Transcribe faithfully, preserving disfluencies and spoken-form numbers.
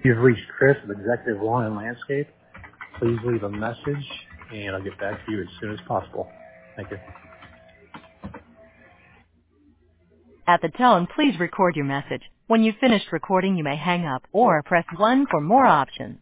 You've reached Chris of Executive Lawn and Landscape. Please leave a message, and I'll get back to you as soon as possible. Thank you. At the tone, please record your message. When you've finished recording, you may hang up or press one for more options.